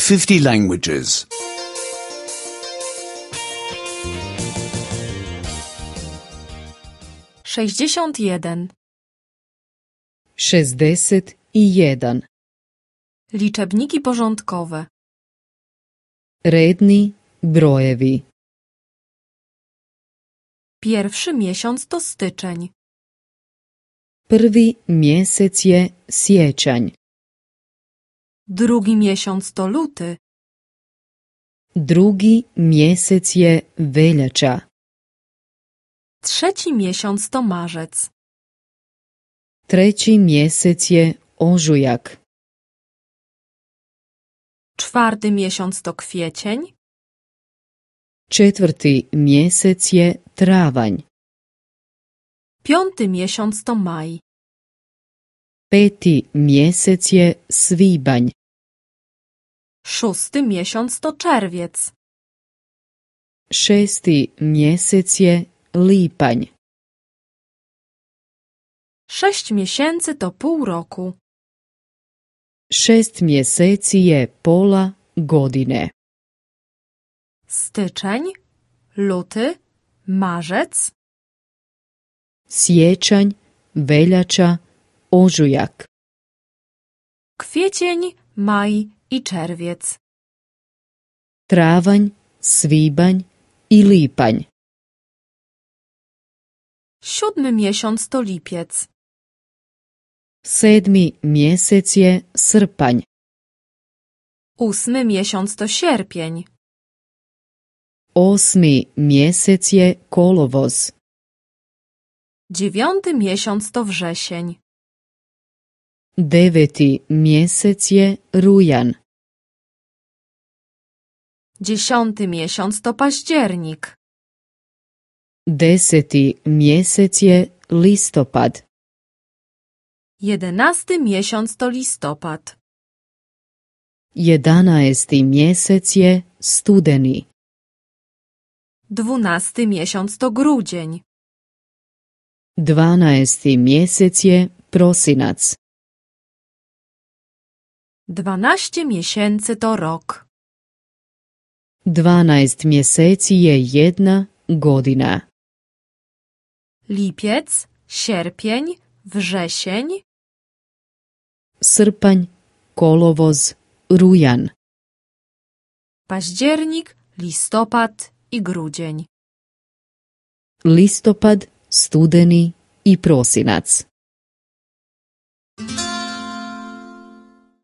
50 languages. 61. 61. Liczebniki porządkowe. Redni brojevi. Pierwszy miesiąc to styczeń. Prvi mjesec je siječanj. Drugi miesiąc to luty. Drugi mjesec je veljača. Trzeci miesiąc to marzec. Treći mjesec je ožujak. Czwarty miesiąc to kwiecień. Četvrti mjesec je travanj. Piąty miesiąc to maj. Peti mjesec je svibanj. Szósty miesiąc to czerwiec. Šesti mjesec je lipanj. 6 miesięcy to pół roku. 6 mjeseci je pola godine. Styczeń, luty, marzec. Siječanj, veljača, ožujak. Kwiecień, maj i czerwiec. Travanj, svibanj i lipanj. 7 miesiąc to lipiec. 7. mjesec je srpanj. 8 miesiąc to sierpień. 8. mjesec je kolovoz. 9 miesiąc to wrzesień. 9. mjesec je rujan. 10 miesiąc to październik. 10. mjesec je listopad. 11 miesiąc to listopad. 11. mjesec je studeni. 12 miesiąc to grudzień. 12. mjesec je prosinac. 12 miesięcy to rok. 12 mjeseci je jedna godina. Lipiec, sierpień, wrzesień. Srpanj, kolovoz, rujan. Październik, listopad i grudzień. Listopad, studeni i prosinac.